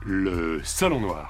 le Salon Noir.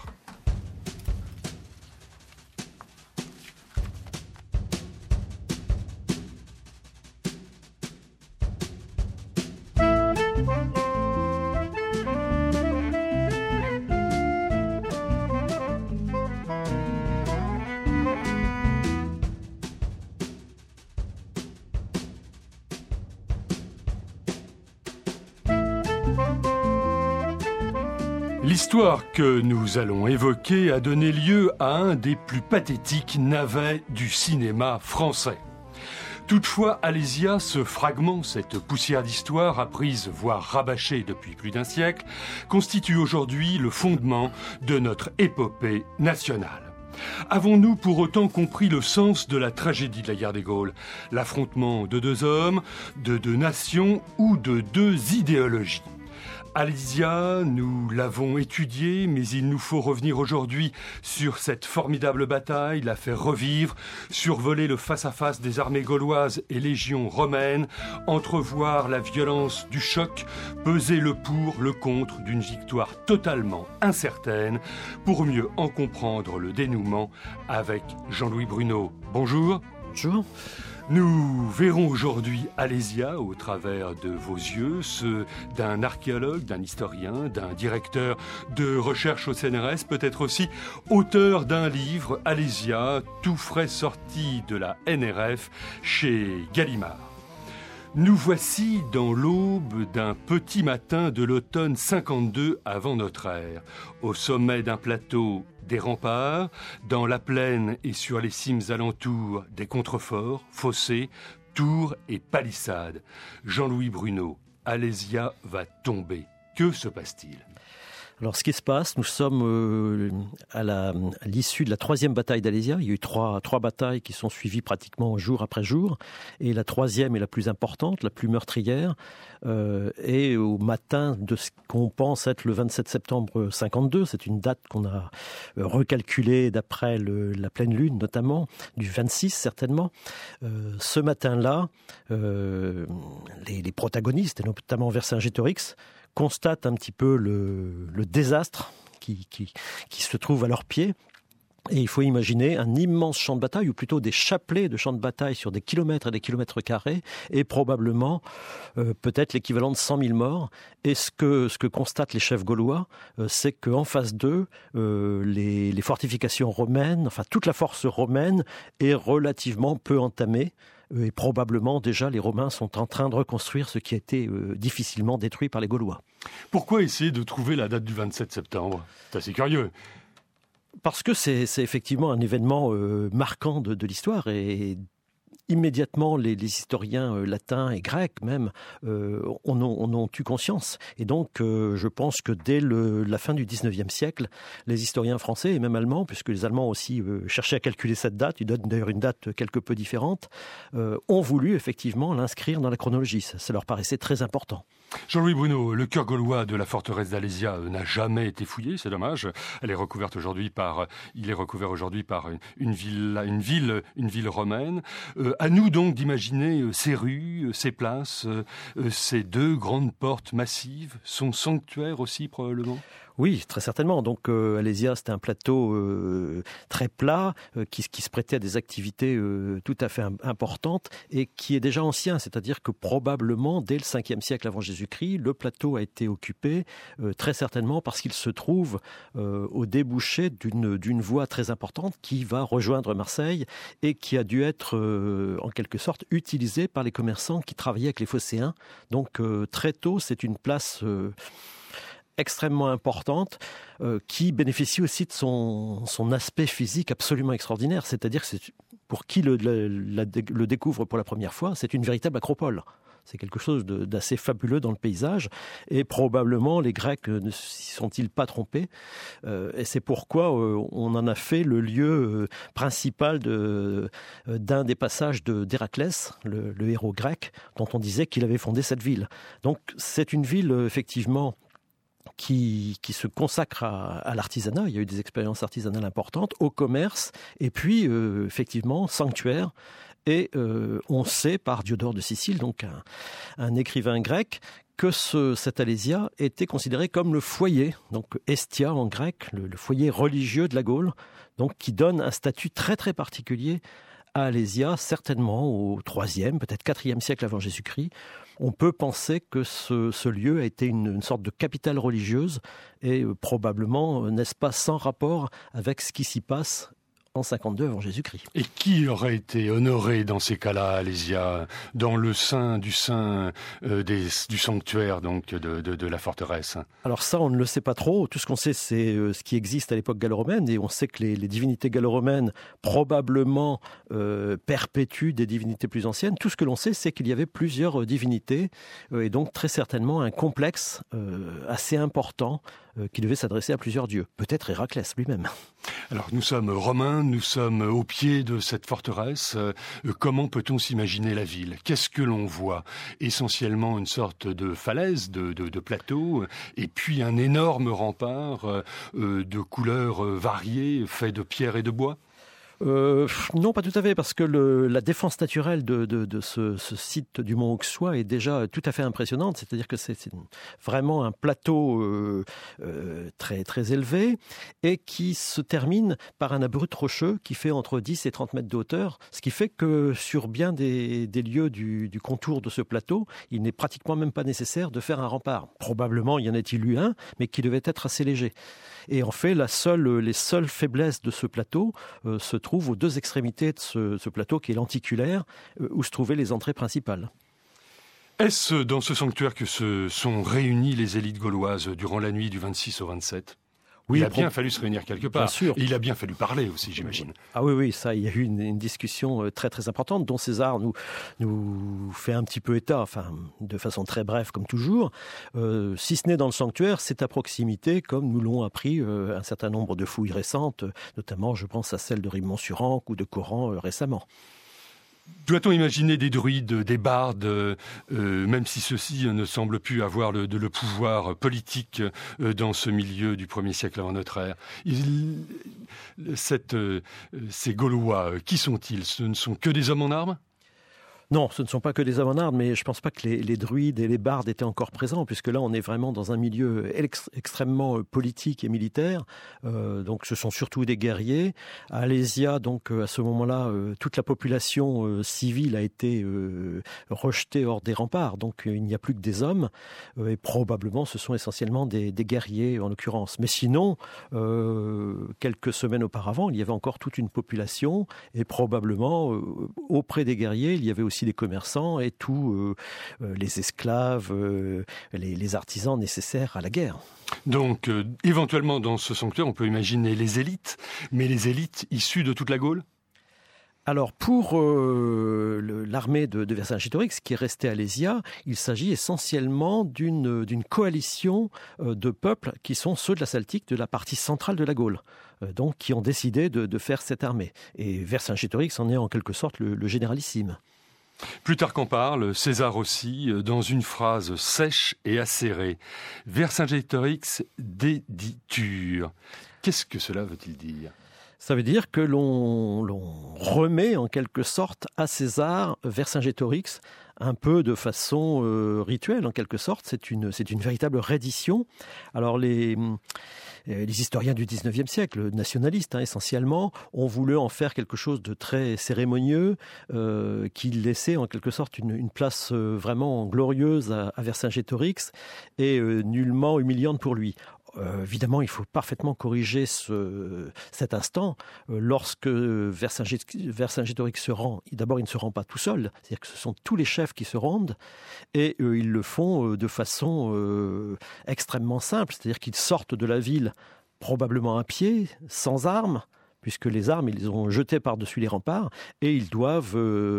L'histoire que nous allons évoquer a donné lieu à un des plus pathétiques navets du cinéma français. Toutefois, Alésia, ce fragment, cette poussière d'histoire apprise, voire rabâchée depuis plus d'un siècle, constitue aujourd'hui le fondement de notre épopée nationale. Avons-nous pour autant compris le sens de la tragédie de la guerre des Gaules, l'affrontement de deux hommes, de deux nations ou de deux idéologies ? Alésia, nous l'avons étudiée, mais il nous faut revenir aujourd'hui sur cette formidable bataille, la faire revivre, survoler le face-à-face des armées gauloises et légions romaines, entrevoir la violence du choc, peser le pour, le contre d'une victoire totalement incertaine, pour mieux en comprendre le dénouement avec Jean-Louis Bruno. Bonjour. Bonjour. Nous verrons aujourd'hui Alésia au travers de vos yeux, ceux d'un archéologue, d'un historien, d'un directeur de recherche au CNRS, peut-être aussi auteur d'un livre, Alésia, tout frais sorti de la NRF chez Gallimard. Nous voici dans l'aube d'un petit matin de l'automne 52 avant notre ère, au sommet d'un plateau des remparts, dans la plaine et sur les cimes alentours des contreforts, fossés, tours et palissades. Jean-Louis Bruno, Alésia va tomber. Que se passe-t-il ? Alors, ce qui se passe, nous sommes à l'issue de la troisième bataille d'Alésia. Il y a eu trois batailles qui sont suivies pratiquement jour après jour. Et la troisième est la plus importante, la plus meurtrière. Et au matin de ce qu'on pense être le 27 septembre 52, c'est une date qu'on a recalculée d'après la pleine lune notamment, du 26 certainement. Ce matin-là, les protagonistes, et notamment Vercingétorix, constatent un petit peu le désastre qui se trouve à leurs pieds. Et il faut imaginer un immense champ de bataille, ou plutôt des chapelets de champs de bataille sur des kilomètres et des kilomètres carrés, et probablement peut-être l'équivalent de 100 000 morts. Et ce que constatent les chefs gaulois, c'est qu'en face d'eux, les fortifications romaines, enfin toute la force romaine est relativement peu entamée. Et probablement, déjà, les Romains sont en train de reconstruire ce qui a été difficilement détruit par les Gaulois. Pourquoi essayer de trouver la date du 27 septembre ? C'est assez curieux. Parce que c'est effectivement un événement marquant de l'histoire, et immédiatement les historiens latins et grecs même en ont eu conscience. Et donc je pense que dès la fin du 19e siècle, les historiens français et même allemands, puisque les Allemands aussi cherchaient à calculer cette date, ils donnent d'ailleurs une date quelque peu différente, ont voulu effectivement l'inscrire dans la chronologie. Ça leur paraissait très important. Jean-Louis Bruno, le cœur gaulois de la forteresse d'Alésia n'a jamais été fouillé, c'est dommage. Il est recouvert aujourd'hui par une ville romaine. À nous donc d'imaginer ces rues, ces places, ces deux grandes portes massives, son sanctuaire aussi probablement. Oui, très certainement. Donc Alésia, c'était un plateau très plat qui se prêtait à des activités tout à fait importantes et qui est déjà ancien. C'est-à-dire que probablement, dès le 5e siècle avant Jésus-Christ, le plateau a été occupé très certainement parce qu'il se trouve au débouché d'une voie très importante qui va rejoindre Marseille et qui a dû être en quelque sorte utilisée par les commerçants qui travaillaient avec les phocéens. Donc très tôt, c'est une place extrêmement importante, qui bénéficie aussi de son aspect physique absolument extraordinaire. C'est-à-dire que pour qui le découvre pour la première fois, c'est une véritable acropole. C'est quelque chose d'assez fabuleux dans le paysage, et probablement les Grecs ne s'y sont-ils pas trompés, et c'est pourquoi on en a fait le lieu principal d'un des passages d'Héraclès, le héros grec, dont on disait qu'il avait fondé cette ville. Donc c'est une ville effectivement qui se consacre à l'artisanat. Il y a eu des expériences artisanales importantes, au commerce, et puis effectivement sanctuaire. Et on sait par Diodore de Sicile, donc un écrivain grec, que cette Alésia était considérée comme le foyer, donc estia en grec, le foyer religieux de la Gaule, donc qui donne un statut très très particulier à Alésia, certainement au IIIe, peut-être IVe siècle avant Jésus-Christ. On peut penser que ce lieu a été une sorte de capitale religieuse et probablement, n'est-ce pas, sans rapport avec ce qui s'y passe en 52 avant Jésus-Christ. Et qui aurait été honoré dans ces cas-là, Alésia, dans le sein du sanctuaire donc de la forteresse? Alors ça, on ne le sait pas trop. Tout ce qu'on sait, c'est ce qui existe à l'époque gallo-romaine, et on sait que les divinités gallo-romaines probablement perpétuent des divinités plus anciennes. Tout ce que l'on sait, c'est qu'il y avait plusieurs divinités, et donc très certainement un complexe assez important qui devait s'adresser à plusieurs dieux. Peut-être Héraclès lui-même. Alors nous sommes romains, nous sommes au pied de cette forteresse. Comment peut-on s'imaginer la ville? Qu'est-ce que l'on voit? Essentiellement une sorte de falaise, de plateau, et puis un énorme rempart de couleurs variées, fait de pierre et de bois. Non, pas tout à fait, parce que la défense naturelle de ce site du Mont Auxois est déjà tout à fait impressionnante. C'est-à-dire que c'est vraiment un plateau très, très élevé et qui se termine par un abrupt rocheux qui fait entre 10 et 30 mètres de hauteur, ce qui fait que sur bien des lieux du contour de ce plateau, il n'est pratiquement même pas nécessaire de faire un rempart. Probablement, il y en a-t-il eu un, mais qui devait être assez léger. Et en fait, les seules faiblesses de ce plateau se trouvent aux deux extrémités de ce plateau, qui est lenticulaire, où se trouvaient les entrées principales. Est-ce dans ce sanctuaire que se sont réunies les élites gauloises durant la nuit du 26 au 27 ? Oui, il a bien fallu se réunir quelque part. Bien sûr. Et il a bien fallu parler aussi, j'imagine. Ah oui, ça, il y a eu une discussion très très importante dont César nous fait un petit peu état, enfin de façon très brève comme toujours. Si ce n'est dans le sanctuaire, c'est à proximité, comme nous l'ont appris un certain nombre de fouilles récentes, notamment je pense à celle de Rimont-sur-Ancre ou de Coran récemment. Doit-on imaginer des druides, des bardes, même si ceux-ci ne semblent plus avoir le pouvoir politique dans ce milieu du 1er siècle avant notre ère? Ces Gaulois, qui sont-ils? Ce ne sont que des hommes en armes? Non, ce ne sont pas que des hommes en armes, mais je ne pense pas que les druides et les bardes étaient encore présents, puisque là, on est vraiment dans un milieu extrêmement politique et militaire. Donc, ce sont surtout des guerriers. À Alésia, donc, à ce moment-là, toute la population civile a été rejetée hors des remparts. Donc, il n'y a plus que des hommes. Et probablement, ce sont essentiellement des guerriers, en l'occurrence. Mais sinon, quelques semaines auparavant, il y avait encore toute une population. Et probablement, auprès des guerriers, il y avait aussi des commerçants et tous les esclaves, les artisans nécessaires à la guerre. Donc, éventuellement, dans ce sanctuaire, on peut imaginer les élites, mais les élites issues de toute la Gaule? Alors, pour l'armée de Vercingétorix, qui est restée à Alésia, il s'agit essentiellement d'une coalition de peuples qui sont ceux de la Celtique, de la partie centrale de la Gaule, donc qui ont décidé de faire cette armée. Et Vercingétorix en est en quelque sorte le généralissime. Plutarque en parle, César aussi, dans une phrase sèche et acérée. Vercingétorix déditure. Qu'est-ce que cela veut-il dire ? Ça veut dire que l'on remet en quelque sorte à César Vercingétorix, un peu de façon rituelle en quelque sorte. C'est une véritable reddition. Alors les historiens du 19e siècle, nationalistes essentiellement, ont voulu en faire quelque chose de très cérémonieux, qui laissait en quelque sorte une place vraiment glorieuse à Vercingétorix et nullement humiliante pour lui. Évidemment, il faut parfaitement corriger cet instant. Lorsque Vercingétorix se rend, d'abord il ne se rend pas tout seul, c'est-à-dire que ce sont tous les chefs qui se rendent et ils le font de façon extrêmement simple, c'est-à-dire qu'ils sortent de la ville probablement à pied, sans armes, puisque les armes, ils les ont jetées par-dessus les remparts, et ils doivent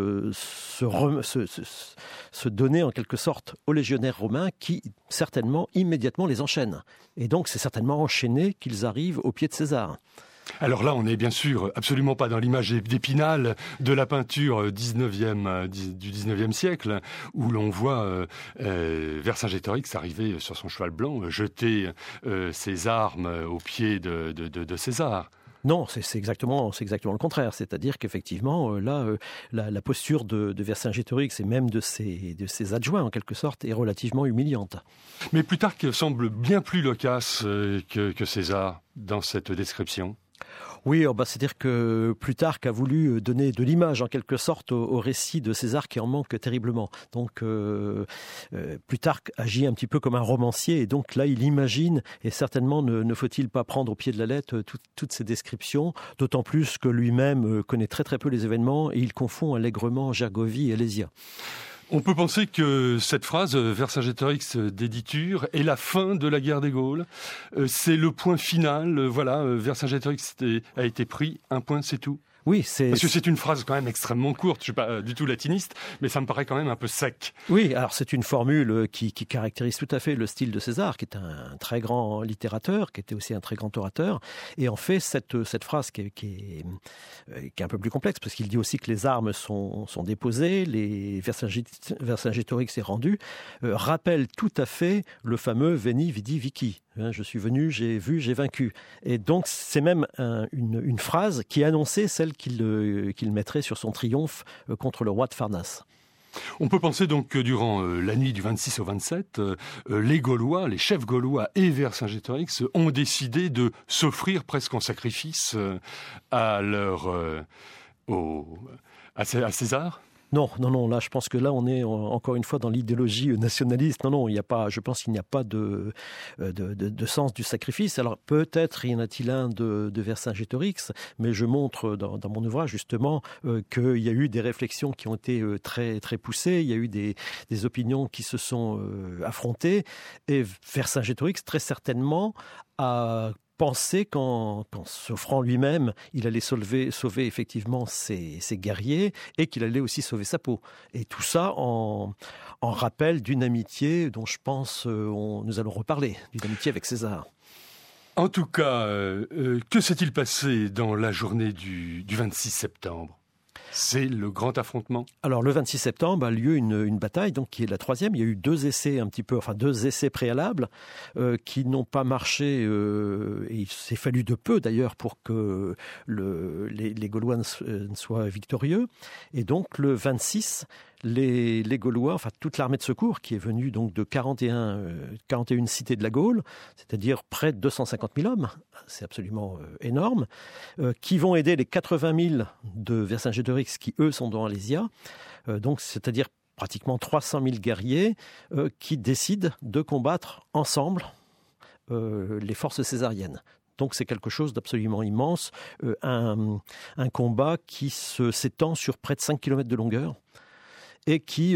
se donner en quelque sorte aux légionnaires romains qui, certainement, immédiatement les enchaînent. Et donc, c'est certainement enchaîné qu'ils arrivent au pied de César. Alors là, on n'est bien sûr absolument pas dans l'image d'Épinal de la peinture du 19e siècle, où l'on voit Vercingétorix arriver sur son cheval blanc, jeter ses armes aux pieds de César. Non, c'est exactement le contraire. C'est-à-dire qu'effectivement, la posture de Vercingétorix et même de ses adjoints, en quelque sorte, est relativement humiliante. Mais Plutarque semble bien plus loquace que César dans cette description. Oui, c'est-à-dire que Plutarque a voulu donner de l'image en quelque sorte au récit de César qui en manque terriblement. Donc Plutarque agit un petit peu comme un romancier et donc là il imagine, et certainement ne faut-il pas prendre au pied de la lettre toutes ces descriptions, d'autant plus que lui-même connaît très très peu les événements et il confond allègrement Gergovie et Alésia. On peut penser que cette phrase, Vercingétorix d'éditure, est la fin de la guerre des Gaules. C'est le point final. Voilà, Vercingétorix a été pris. Un point, c'est tout. Oui, parce que c'est une phrase quand même extrêmement courte. Je suis pas du tout latiniste, mais ça me paraît quand même un peu sec. Oui, alors c'est une formule qui caractérise tout à fait le style de César, qui est un très grand littérateur, qui était aussi un très grand orateur. Et en fait, cette phrase qui est un peu plus complexe, parce qu'il dit aussi que les armes sont déposées, les Vercingétorix est rendu, rappelle tout à fait le fameux Veni, Vidi, Vici. Je suis venu, j'ai vu, j'ai vaincu. Et donc, c'est même une phrase qui annonçait celle qu'il mettrait sur son triomphe contre le roi de Pharnace. On peut penser donc que durant la nuit du 26 au 27, les Gaulois, les chefs gaulois et Vercingétorix ont décidé de s'offrir presque en sacrifice à César. Non, là, je pense que là, on est encore une fois dans l'idéologie nationaliste. Je pense qu'il n'y a pas de sens du sacrifice. Alors, peut-être y en a-t-il un de Vercingétorix, mais je montre dans mon ouvrage, justement, qu'il y a eu des réflexions qui ont été très, très poussées. Il y a eu des opinions qui se sont affrontées. Et Vercingétorix, très certainement, a pensé qu'en s'offrant lui-même, il allait sauver effectivement ses guerriers et qu'il allait aussi sauver sa peau. Et tout ça en rappel d'une amitié dont je pense nous allons reparler, d'une amitié avec César. En tout cas, que s'est-il passé dans la journée du 26 septembre ? C'est le grand affrontement. Alors le 26 septembre a lieu une bataille, donc qui est la troisième. Il y a eu deux essais préalables qui n'ont pas marché. Et il s'est fallu de peu d'ailleurs pour que les Gaulois ne soient victorieux. Et donc le 26, les Gaulois, toute l'armée de secours qui est venue donc de 41 cités de la Gaule, c'est-à-dire près de 250 000 hommes, c'est absolument énorme, qui vont aider les 80 000 de Vercingétorix qui, eux, sont dans Alésia, donc c'est-à-dire pratiquement 300 000 guerriers qui décident de combattre ensemble les forces césariennes. Donc c'est quelque chose d'absolument immense, un combat qui s'étend sur près de 5 km de longueur et qui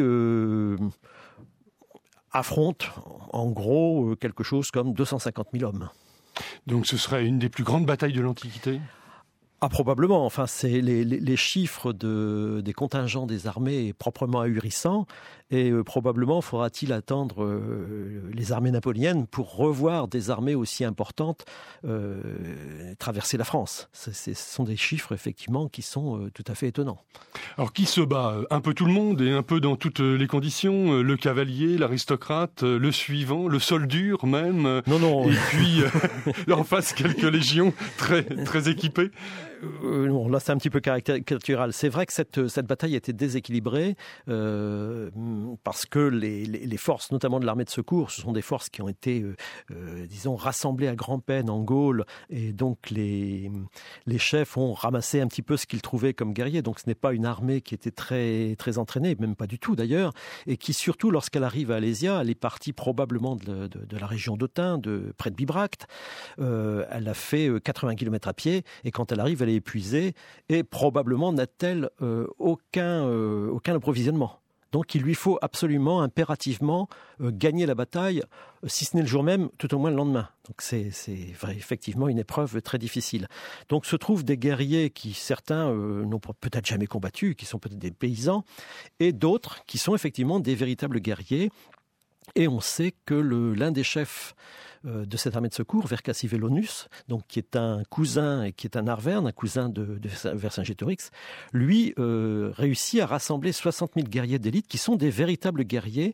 affronte en gros quelque chose comme 250 000 hommes. Donc ce serait une des plus grandes batailles de l'Antiquité ? Probablement. C'est les chiffres des contingents des armées est proprement ahurissant et probablement faudra-t-il attendre les armées napoléennes pour revoir des armées aussi importantes traverser la France. Ce sont des chiffres effectivement qui sont tout à fait étonnants. Alors qui se bat ? Un peu tout le monde et un peu dans toutes les conditions ? Le cavalier, l'aristocrate, le suivant, le soldat même ? Non. Et puis en face quelques légions très, très équipées ? Non, là c'est un petit peu caricatural. C'est vrai que cette bataille a été déséquilibrée parce que les forces, notamment de l'armée de secours, ce sont des forces qui ont été, rassemblées à grand-peine en Gaule, et donc les chefs ont ramassé un petit peu ce qu'ils trouvaient comme guerriers. Donc ce n'est pas une armée qui était très, très entraînée, même pas du tout d'ailleurs, et qui surtout lorsqu'elle arrive à Alésia, elle est partie probablement de la région d'Autun, près de Bibracte. Elle a fait 80 km à pied, et quand elle arrive, elle est épuisée et probablement n'a-t-elle aucun approvisionnement. Donc il lui faut absolument, impérativement gagner la bataille, si ce n'est le jour même, tout au moins le lendemain. Donc c'est effectivement une épreuve très difficile. Donc se trouvent des guerriers qui, certains n'ont peut-être jamais combattu, qui sont peut-être des paysans, et d'autres qui sont effectivement des véritables guerriers. Et on sait que l'un des chefs de cette armée de secours, Vercassivellonus, donc qui est un cousin et qui est un Arverne, un cousin de Vercingétorix, lui réussit à rassembler 60 000 guerriers d'élite qui sont des véritables guerriers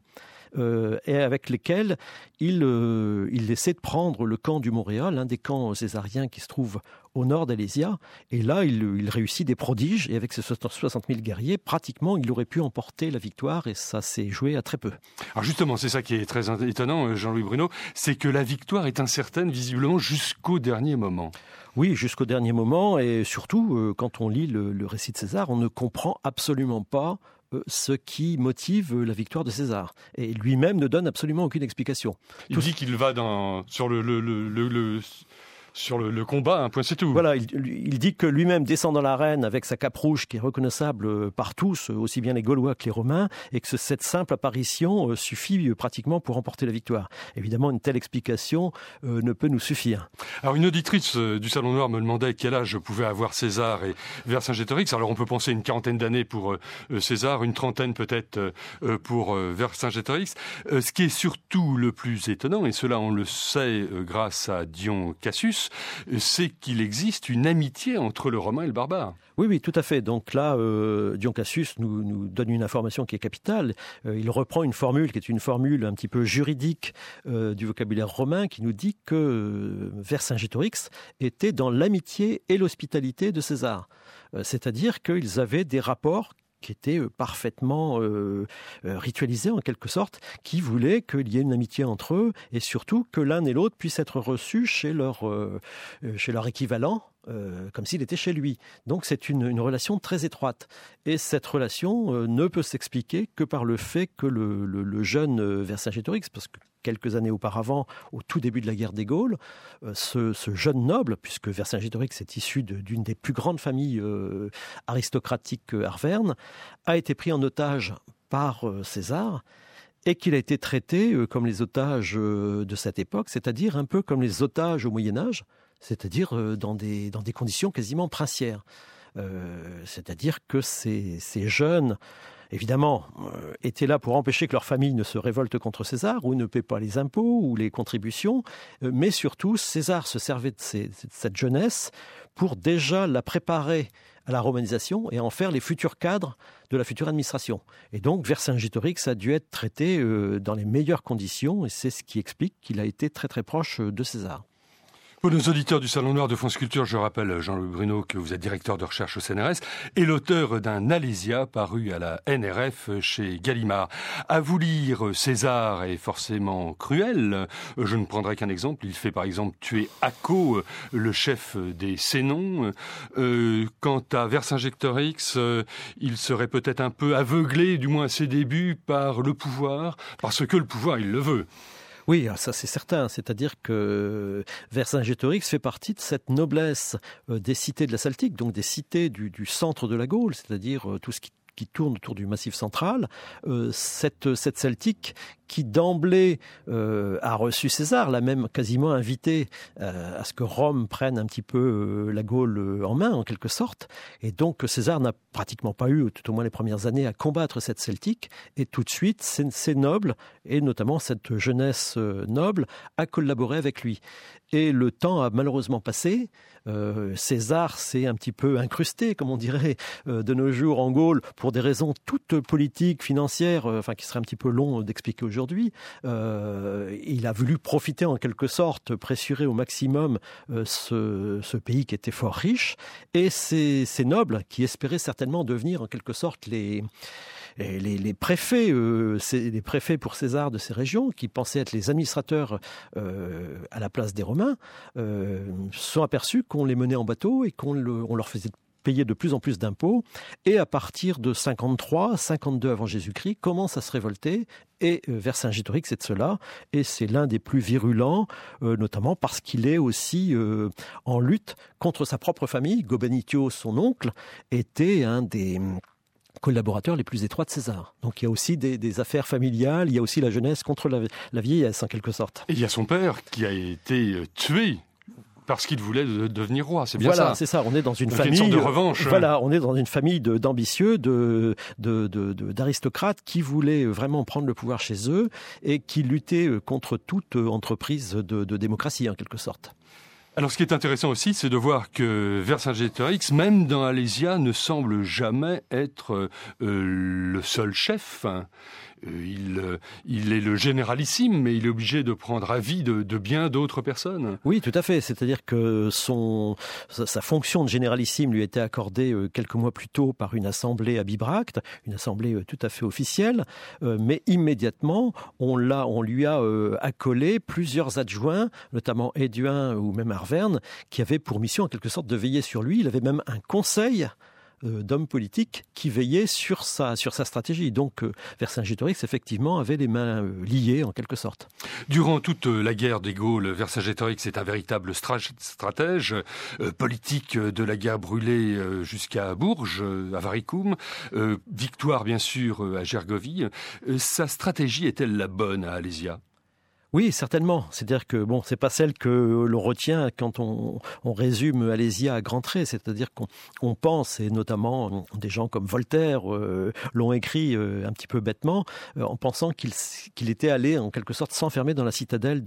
et avec lesquels il essaie de prendre le camp du Montréal, l'un des camps césariens qui se trouve au nord d'Alésia. Et là, il réussit des prodiges. Et avec ses 60 000 guerriers, pratiquement, il aurait pu emporter la victoire. Et ça s'est joué à très peu. Alors justement, c'est ça qui est très étonnant, Jean-Louis Bruno, c'est que la victoire est incertaine, visiblement, jusqu'au dernier moment. Oui, jusqu'au dernier moment. Et surtout, quand on lit le récit de César, on ne comprend absolument pas ce qui motive la victoire de César. Et lui-même ne donne absolument aucune explication. Il dit qu'il va sur le combat, un point c'est tout. Voilà, il dit que lui-même descend dans l'arène avec sa cape rouge qui est reconnaissable par tous, aussi bien les Gaulois que les Romains, et que cette simple apparition suffit pratiquement pour remporter la victoire. Évidemment, une telle explication ne peut nous suffire. Alors, une auditrice du Salon Noir me demandait quel âge pouvait avoir César et Vercingétorix. Alors, on peut penser une quarantaine d'années pour César, une trentaine peut-être pour Vercingétorix. Ce qui est surtout le plus étonnant, et cela on le sait grâce à Dion Cassius, c'est qu'il existe une amitié entre le Romain et le barbare. Oui, tout à fait. Donc là, Dion Cassius nous donne une information qui est capitale. Il reprend une formule qui est une formule un petit peu juridique du vocabulaire romain qui nous dit que Vercingétorix était dans l'amitié et l'hospitalité de César. C'est-à-dire qu'ils avaient des rapports qui étaient parfaitement ritualisés en quelque sorte, qui voulaient qu'il y ait une amitié entre eux et surtout que l'un et l'autre puissent être reçus chez leur équivalent, comme s'il était chez lui. Donc c'est une relation très étroite. Et cette relation ne peut s'expliquer que par le fait que le jeune Vercingétorix, parce que quelques années auparavant, au tout début de la guerre des Gaules, ce jeune noble, puisque Vercingétorix est issu d'une des plus grandes familles aristocratiques arvernes, a été pris en otage par César et qu'il a été traité comme les otages de cette époque, c'est-à-dire un peu comme les otages au Moyen-Âge, c'est-à-dire dans des conditions quasiment princières. C'est-à-dire que ces jeunes, évidemment, étaient là pour empêcher que leur famille ne se révolte contre César ou ne paie pas les impôts ou les contributions, mais surtout, César se servait de cette jeunesse pour déjà la préparer à la romanisation et en faire les futurs cadres de la future administration. Et donc, Vercingétorix a dû être traité dans les meilleures conditions et c'est ce qui explique qu'il a été très très proche de César. Pour nos auditeurs du Salon Noir de France Culture, je rappelle, Jean-Louis Bruno, que vous êtes directeur de recherche au CNRS et l'auteur d'un Alésia paru à la NRF chez Gallimard. À vous lire, César est forcément cruel. Je ne prendrai qu'un exemple. Il fait par exemple tuer Acco, le chef des Sénons. Quant à Vercingétorix, il serait peut-être un peu aveuglé, du moins à ses débuts, par le pouvoir, parce que le pouvoir, il le veut. Oui, ça c'est certain. C'est-à-dire que Vercingétorix fait partie de cette noblesse des cités de la Celtique, donc des cités du centre de la Gaule, c'est-à-dire tout ce qui tourne autour du Massif central, cette Celtique qui d'emblée a reçu César, l'a même quasiment invité à ce que Rome prenne un petit peu la Gaule en main, en quelque sorte. Et donc César n'a pratiquement pas eu, tout au moins les premières années, à combattre cette Celtique. Et tout de suite, ces nobles, et notamment cette jeunesse noble, a collaboré avec lui. Et le temps a malheureusement passé. César s'est un petit peu incrusté, comme on dirait, de nos jours en Gaule, pour des raisons toutes politiques, financières, qui seraient un petit peu long d'expliquer aujourd'hui. Il a voulu profiter en quelque sorte, pressurer au maximum ce pays qui était fort riche, et ces nobles qui espéraient certainement devenir en quelque sorte les préfets, les préfets pour César de ces régions, qui pensaient être les administrateurs à la place des Romains, sont aperçus qu'on les menait en bateau et qu'on leur faisait payer de plus en plus d'impôts. Et à partir de 53, 52 avant Jésus-Christ, commence à se révolter. Et Vercingétorix est de cela. Et c'est l'un des plus virulents, notamment parce qu'il est aussi en lutte contre sa propre famille. Gobenitio, son oncle, était un des collaborateurs les plus étroits de César. Donc il y a aussi des affaires familiales, il y a aussi la jeunesse contre la vieillesse en quelque sorte. Et il y a son père qui a été tué parce qu'il voulait devenir roi, c'est bien ça. Voilà, c'est ça. On est dans une famille. Une sorte de revanche. Voilà, on est dans une famille d'ambitieux, d'aristocrates qui voulaient vraiment prendre le pouvoir chez eux et qui luttaient contre toute entreprise de démocratie en quelque sorte. Alors, ce qui est intéressant aussi, c'est de voir que Vercingétorix, même dans Alésia, ne semble jamais être le seul chef. il est le généralissime, mais il est obligé de prendre avis de bien d'autres personnes. Oui, tout à fait. C'est-à-dire que sa fonction de généralissime lui a été accordée quelques mois plus tôt par une assemblée à Bibracte, une assemblée tout à fait officielle, mais immédiatement, on lui a accolé plusieurs adjoints, notamment Héduin ou même Arverne, qui avaient pour mission en quelque sorte de veiller sur lui. Il avait même un conseil d'hommes politiques qui veillaient sur sa stratégie. Donc Vercingétorix, effectivement, avait les mains liées en quelque sorte. Durant toute la guerre des Gaules, Vercingétorix est un véritable stratège politique de la guerre brûlée jusqu'à Bourges, à Varicum, victoire bien sûr à Gergovie. Sa stratégie est-elle la bonne à Alésia ? Oui, certainement. C'est-à-dire que c'est pas celle que l'on retient quand on résume Alésia à grands traits. C'est-à-dire qu'on pense, et notamment des gens comme Voltaire l'ont écrit un petit peu bêtement, en pensant qu'il était allé en quelque sorte s'enfermer dans la citadelle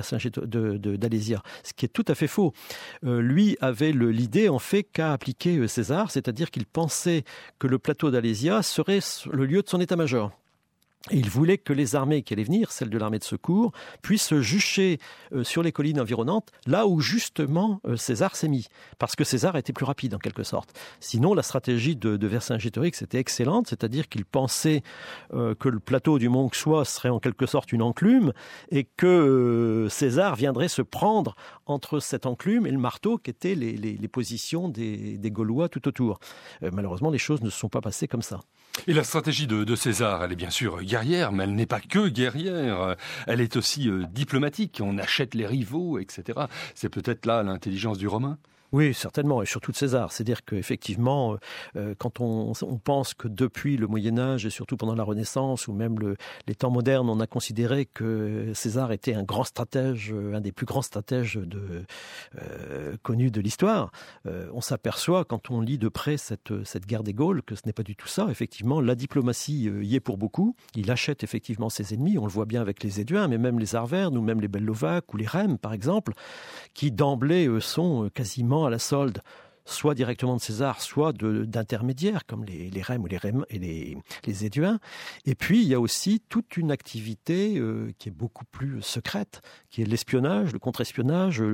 d'Alésia. Ce qui est tout à fait faux. Lui avait l'idée en fait qu'a appliqué César, c'est-à-dire qu'il pensait que le plateau d'Alésia serait le lieu de son état-major. Et il voulait que les armées qui allaient venir, celles de l'armée de secours, puissent se jucher sur les collines environnantes, là où justement César s'est mis. Parce que César était plus rapide en quelque sorte. Sinon, la stratégie de Vercingétorix était excellente, c'est-à-dire qu'il pensait que le plateau du Mont Xuan serait en quelque sorte une enclume et que César viendrait se prendre entre cette enclume et le marteau qui étaient les positions des Gaulois tout autour. Malheureusement, les choses ne se sont pas passées comme ça. Et la stratégie de César, elle est bien sûr guerrière, mais elle n'est pas que guerrière. Elle est aussi diplomatique. On achète les rivaux, etc. C'est peut-être là l'intelligence du Romain. Oui, certainement, et surtout de César. C'est-à-dire qu'effectivement, quand on pense que depuis le Moyen-Âge, et surtout pendant la Renaissance, ou même les temps modernes, on a considéré que César était un grand stratège, un des plus grands stratèges connus de l'histoire, on s'aperçoit, quand on lit de près cette guerre des Gaules, que ce n'est pas du tout ça. Effectivement, la diplomatie y est pour beaucoup. Il achète effectivement ses ennemis, on le voit bien avec les Héduins, mais même les Arvernes, ou même les Bellovaques, ou les Rèmes, par exemple, qui d'emblée sont quasiment à la solde, soit directement de César, soit d'intermédiaires, comme les Rèmes ou les Héduins. Et puis, il y a aussi toute une activité qui est beaucoup plus secrète, qui est l'espionnage, le contre-espionnage,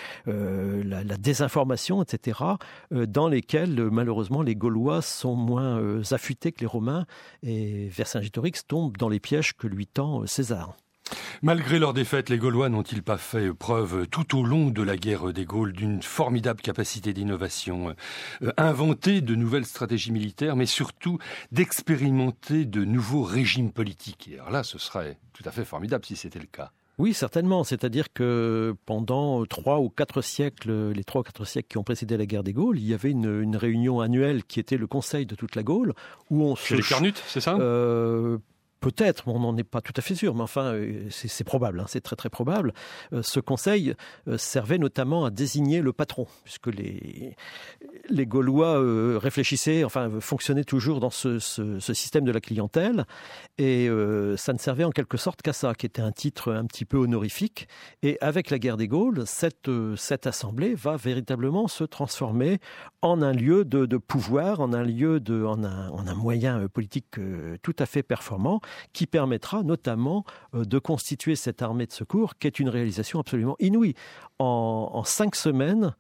la désinformation, etc., dans lesquels, malheureusement, les Gaulois sont moins affûtés que les Romains, et Vercingétorix tombe dans les pièges que lui tend César. Malgré leur défaite, les Gaulois n'ont-ils pas fait preuve tout au long de la guerre des Gaules d'une formidable capacité d'innovation, inventer de nouvelles stratégies militaires, mais surtout d'expérimenter de nouveaux régimes politiques. Et alors là, ce serait tout à fait formidable si c'était le cas. Oui, certainement. C'est-à-dire que pendant 3 ou 4 siècles, les 3 ou 4 siècles qui ont précédé la guerre des Gaules, il y avait une réunion annuelle qui était le Conseil de toute la Gaule, où on Chez les Carnutes, c'est ça Peut-être, on n'en est pas tout à fait sûr, mais enfin, c'est probable, c'est très très probable. Ce conseil servait notamment à désigner le patron, puisque les Gaulois réfléchissaient, fonctionnaient toujours dans ce système de la clientèle, et ça ne servait en quelque sorte qu'à ça, qui était un titre un petit peu honorifique. Et avec la guerre des Gaules, cette assemblée va véritablement se transformer en un lieu de pouvoir, en un moyen politique tout à fait performant, qui permettra notamment de constituer cette armée de secours, qui est une réalisation absolument inouïe. En 5 semaines,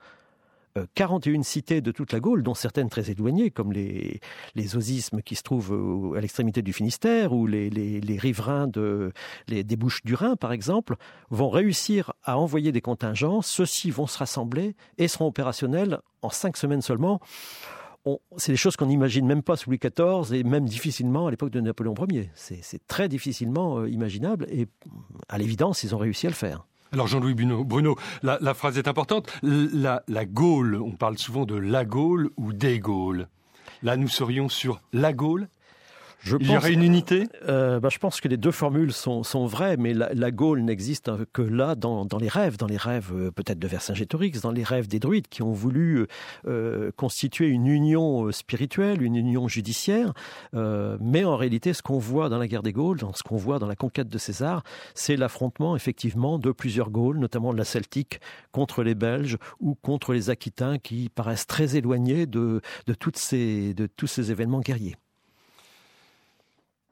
41 cités de toute la Gaule, dont certaines très éloignées, comme les Osismes qui se trouvent à l'extrémité du Finistère, ou les riverains des Bouches du Rhin, par exemple, vont réussir à envoyer des contingents. Ceux-ci vont se rassembler et seront opérationnels en 5 semaines seulement. C'est des choses qu'on n'imagine même pas sous Louis XIV et même difficilement à l'époque de Napoléon Ier. C'est très difficilement imaginable et à l'évidence, ils ont réussi à le faire. Alors Jean-Louis Bruno, la phrase est importante. La Gaule, on parle souvent de la Gaule ou des Gaules. Là, nous serions sur la Gaule. Il y aurait une unité je pense que les deux formules sont vraies, mais la Gaule n'existe que là, dans les rêves peut-être de Vercingétorix, dans les rêves des druides qui ont voulu constituer une union spirituelle, une union judiciaire. Mais en réalité, ce qu'on voit dans la guerre des Gaules, ce qu'on voit dans la conquête de César, c'est l'affrontement effectivement de plusieurs Gaules, notamment de la Celtique, contre les Belges ou contre les Aquitains qui paraissent très éloignés de tous ces événements guerriers.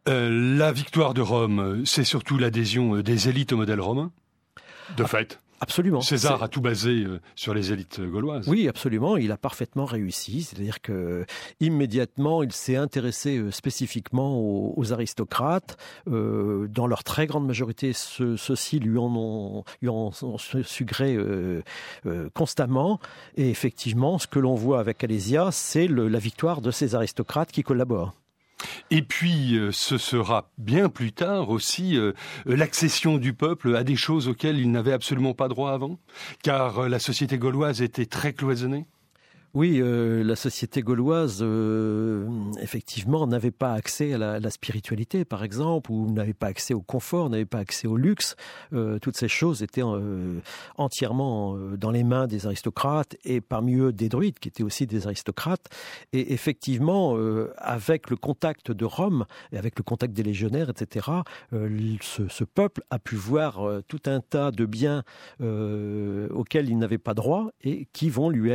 La victoire de Rome, c'est surtout l'adhésion des élites au modèle romain, de fait. Absolument. César a tout basé sur les élites gauloises. Oui, absolument. Il a parfaitement réussi. C'est-à-dire que immédiatement, il s'est intéressé spécifiquement aux aristocrates. Dans leur très grande majorité, ceux-ci lui en ont su gré constamment. Et effectivement, ce que l'on voit avec Alésia, c'est la victoire de ces aristocrates qui collaborent. Et puis, ce sera bien plus tard aussi l'accession du peuple à des choses auxquelles il n'avait absolument pas droit avant, car la société gauloise était très cloisonnée. Oui, la société gauloise, effectivement, n'avait pas accès à la spiritualité, par exemple, ou n'avait pas accès au confort, n'avait pas accès au luxe. Toutes ces choses étaient entièrement dans les mains des aristocrates, et parmi eux des druides, qui étaient aussi des aristocrates. Et effectivement, avec le contact de Rome, et avec le contact des légionnaires, etc., ce peuple a pu voir tout un tas de biens auxquels il n'avait pas droit, et qui vont lui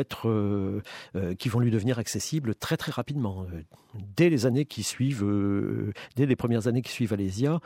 devenir accessibles très très rapidement. Dès les premières années qui suivent Alésia,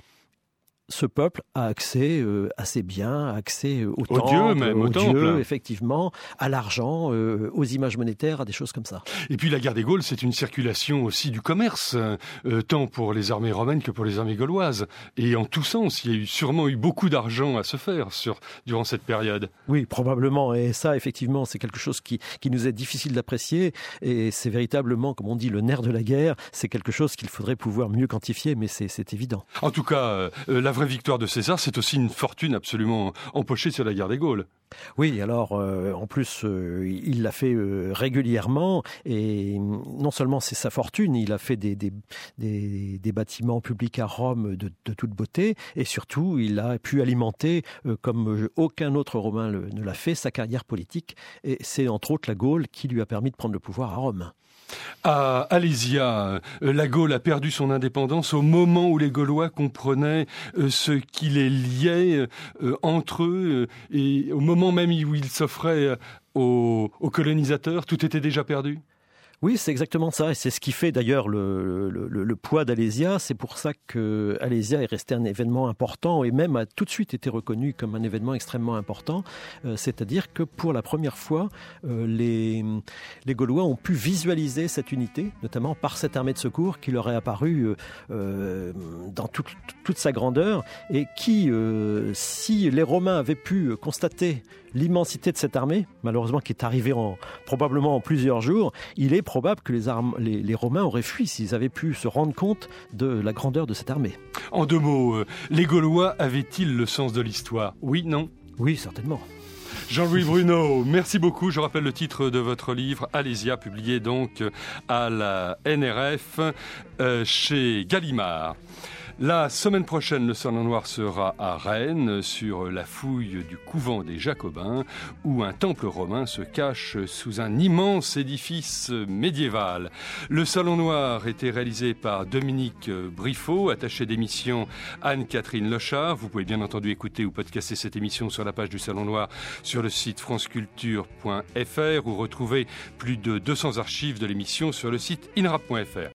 ce peuple a accès à ses biens, a accès au temple, aux dieux, effectivement, à l'argent, aux images monétaires, à des choses comme ça. Et puis la guerre des Gaules, c'est une circulation aussi du commerce, tant pour les armées romaines que pour les armées gauloises. Et en tous sens, il y a sûrement eu beaucoup d'argent à se faire durant cette période. Oui, probablement. Et ça, effectivement, c'est quelque chose qui nous est difficile d'apprécier. Et c'est véritablement, comme on dit, le nerf de la guerre. C'est quelque chose qu'il faudrait pouvoir mieux quantifier, mais c'est évident. En tout cas, la vraie victoire de César, c'est aussi une fortune absolument empochée sur la guerre des Gaules. Oui, alors en plus, il l'a fait régulièrement, et non seulement c'est sa fortune, il a fait des bâtiments publics à Rome de toute beauté, et surtout il a pu alimenter, comme aucun autre Romain ne l'a fait, sa carrière politique, et c'est entre autres la Gaule qui lui a permis de prendre le pouvoir à Rome. À Alésia, la Gaule a perdu son indépendance au moment où les Gaulois comprenaient ce qui les liait entre eux, et au moment même où ils s'offraient aux colonisateurs, tout était déjà perdu. Oui, c'est exactement ça, et c'est ce qui fait d'ailleurs le poids d'Alésia. C'est pour ça que Alésia est resté un événement important, et même a tout de suite été reconnu comme un événement extrêmement important. C'est-à-dire que pour la première fois, les Gaulois ont pu visualiser cette unité, notamment par cette armée de secours qui leur est apparue dans toute sa grandeur, et qui, si les Romains avaient pu constater l'immensité de cette armée, malheureusement qui est arrivée probablement en plusieurs jours, il est probable que les Romains auraient fui s'ils avaient pu se rendre compte de la grandeur de cette armée. En deux mots, les Gaulois avaient-ils le sens de l'histoire ? Oui, non ? Oui, certainement. Jean-Louis Bruno, merci beaucoup. Je rappelle le titre de votre livre, Alésia, publié donc à la NRF chez Gallimard. La semaine prochaine, le Salon Noir sera à Rennes, sur la fouille du couvent des Jacobins, où un temple romain se cache sous un immense édifice médiéval. Le Salon Noir était réalisé par Dominique Briffaut, attaché d'émission Anne-Catherine Lochard. Vous pouvez bien entendu écouter ou podcaster cette émission sur la page du Salon Noir sur le site franceculture.fr, ou retrouver plus de 200 archives de l'émission sur le site inrap.fr.